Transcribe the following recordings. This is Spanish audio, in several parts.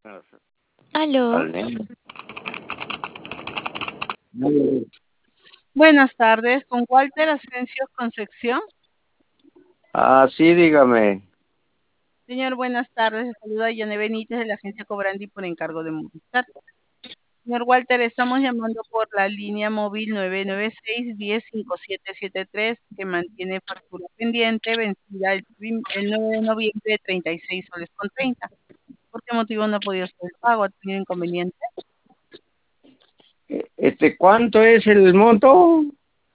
Aló, Buenas tardes, con Walter Asensio Concepción. Ah, sí, dígame. Señor, buenas tardes. Le saluda Yane Benítez de la agencia Cobrandi por encargo de Movistar. Señor Walter, estamos llamando por la línea móvil 996-105773 que mantiene factura pendiente vencida el 9 de noviembre de 36 soles con 30. ¿Por qué motivo no ha podido hacer el pago? ¿Ha tenido inconveniente? ¿Cuánto es el monto?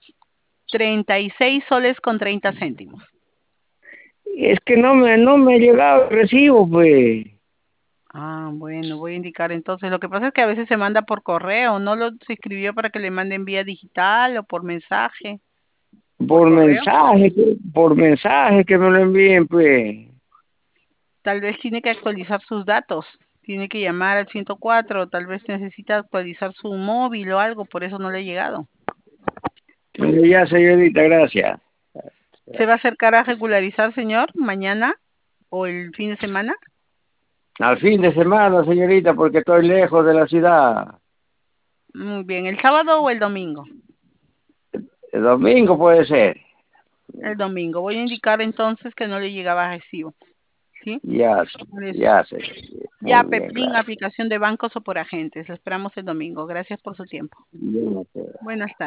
36 soles con 30 céntimos. Es que no me ha llegado el recibo, pues. Ah, bueno, voy a indicar entonces. Lo que pasa es que a veces se manda por correo, ¿no lo se escribió para que le manden vía digital o por mensaje? ¿Por correo? Por mensaje que me lo envíen, pues. Tal vez tiene que actualizar sus datos. Tiene que llamar al 104, tal vez necesita actualizar su móvil o algo, por eso no le ha llegado. Ya, señorita, gracias. ¿Se va a acercar a regularizar, señor, mañana o el fin de semana? Al fin de semana, señorita, porque estoy lejos de la ciudad. Muy bien, ¿el sábado o el domingo? El domingo puede ser. El domingo. Voy a indicar entonces que no le llegaba recibo, ¿sí? Ya, Por eso. ya, sé. Ya, Muy bien, Peplín, gracias. aplicación de bancos o por agentes. Lo esperamos el domingo. Gracias por su tiempo. Ya, sé. Buenas tardes.